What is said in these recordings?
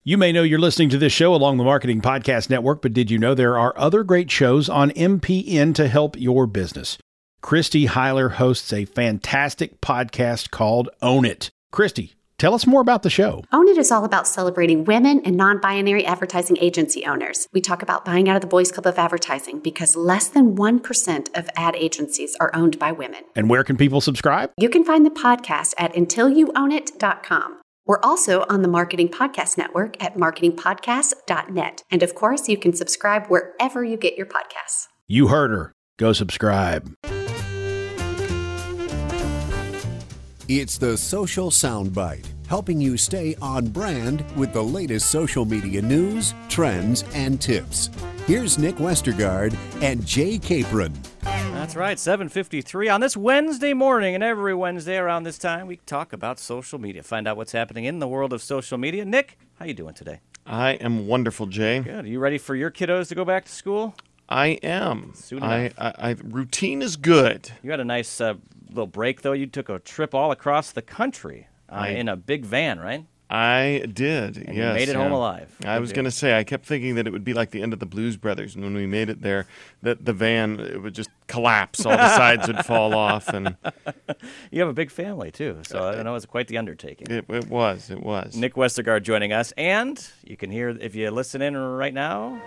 You may know you're listening to this show along the Marketing Podcast Network, but did you know there are other great shows on MPN to help your business? Christy Heiler hosts a fantastic podcast called Own It. Christy, tell us more about the show. Own It is all about celebrating women and non-binary advertising agency owners. We talk about buying out of the Boys Club of Advertising because less than 1% of ad agencies are owned by women. And where can people subscribe? You can find the podcast at untilyouownit.com. We're also on the Marketing Podcast Network at marketingpodcast.net. And of course, you can subscribe wherever you get your podcasts. You heard her. Go subscribe. It's the Social Soundbite, helping you stay on brand with the latest social media news, trends, and tips. Here's Nick Westergaard and Jay Capron. That's right, 7:53 on this Wednesday morning, and every Wednesday around this time we talk about social media, find out what's happening in the world of social media. Nick, how you doing today? I am wonderful, Jay. Good. Are you ready for your kiddos to go back to school? I am. Soon enough. I routine is good. You had a nice little break, though. You took a trip all across the country in a big van, right? I did, and yes. You made it home alive. I was going to say, I kept thinking that it would be like the end of the Blues Brothers, and when we made it there, that the van it would just collapse, all the sides would fall off. And you have a big family, too, so I don't know, it was quite the undertaking. It was. Nick Westergaard joining us, and you can hear, if you listen in right now,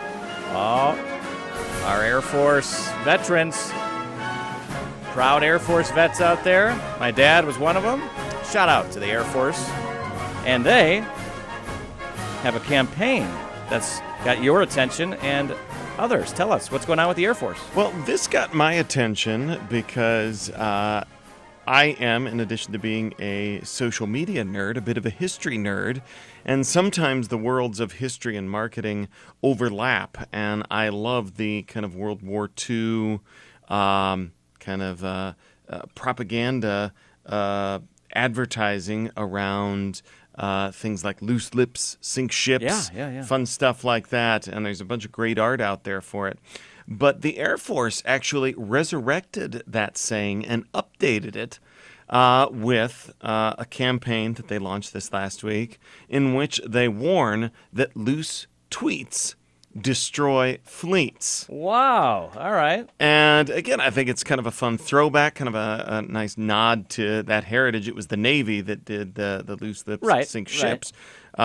our Air Force veterans, proud Air Force vets out there. My dad was one of them. Shout out to the Air Force. And they have a campaign that's got your attention and others. Tell us, what's going on with the Air Force? Well, this got my attention because I am, in addition to being a social media nerd, a bit of a history nerd. And sometimes the worlds of history and marketing overlap. And I love the kind of World War II propaganda advertising around things like loose lips, sink ships, fun stuff like that. And there's a bunch of great art out there for it. But the Air Force actually resurrected that saying and updated it with a campaign that they launched this last week in which they warn that loose tweets destroy fleets. Wow. All right. And again, I think it's kind of a fun throwback, kind of a nice nod to that heritage. It was the Navy that did the loose lips sink ships.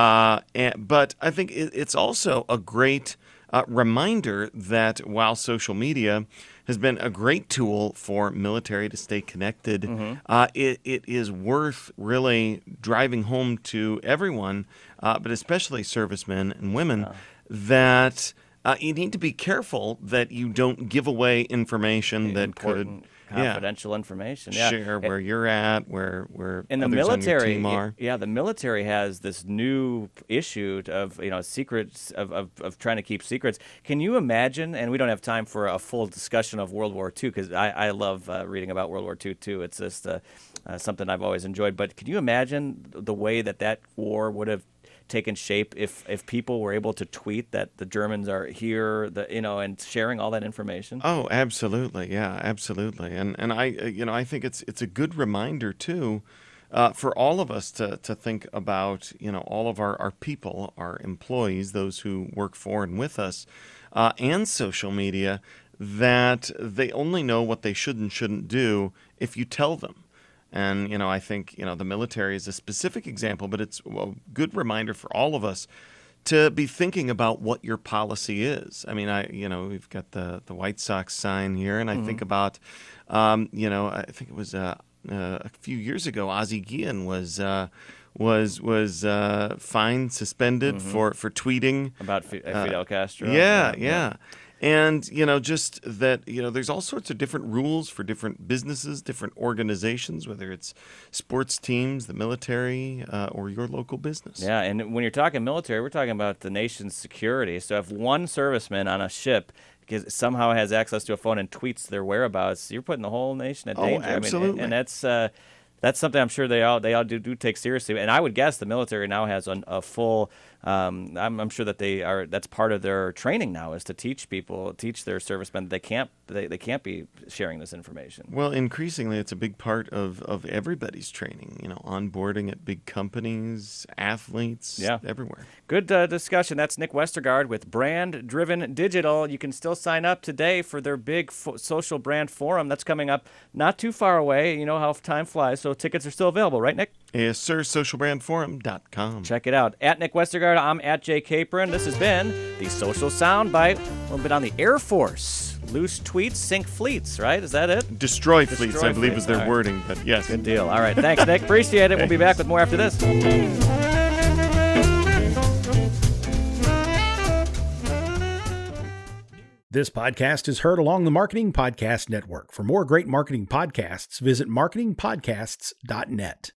But I think it's also a great reminder that while social media has been a great tool for military to stay connected, it is worth really driving home to everyone, but especially servicemen and women, that you need to be careful that you don't give away information that could confidential information. Share where you're at, where in the others military, on your team are. The military has this new issue of secrets of trying to keep secrets. Can you imagine? And we don't have time for a full discussion of World War II because I love reading about World War II too. It's just something I've always enjoyed. But can you imagine the way that war would have taken shape if people were able to tweet that the Germans are here, and sharing all that information? Oh, absolutely, yeah, absolutely, and I think it's a good reminder too, for all of us to think about all of our people, our employees, those who work for and with us, and social media, that they only know what they should and shouldn't do if you tell them. And, I think, the military is a specific example, but it's a good reminder for all of us to be thinking about what your policy is. I mean, we've got the White Sox sign here, and I think about, I think it was a few years ago, Ozzie Guillen was fined, suspended for tweeting about Fidel Castro. Yeah. And, just that, there's all sorts of different rules for different businesses, different organizations, whether it's sports teams, the military, or your local business. Yeah, and when you're talking military, we're talking about the nation's security. So if one serviceman on a ship somehow has access to a phone and tweets their whereabouts, you're putting the whole nation at danger. Oh, absolutely. And that's That's something I'm sure they all do take seriously, and I would guess the military now has a full. I'm sure that that's part of their training now, is to teach their servicemen they can't be sharing this information. Well, increasingly, it's a big part of everybody's training. Onboarding at big companies, athletes, everywhere. Good discussion. That's Nick Westergaard with Brand Driven Digital. You can still sign up today for their big social brand forum that's coming up not too far away. You know how time flies, so tickets are still available, right, Nick? Yes, sir. Socialbrandforum.com. Check it out. At Nick Westergaard, I'm at Jay Capron. This has been the Social Soundbite. A little bit on the Air Force. Loose tweets, sink fleets, right? Is that it? Destroy fleets, I believe, is their wording, but yes. Good deal. All right. Thanks, Nick. Appreciate it. We'll be back with more after this. This podcast is heard along the Marketing Podcast Network. For more great marketing podcasts, visit marketingpodcasts.net.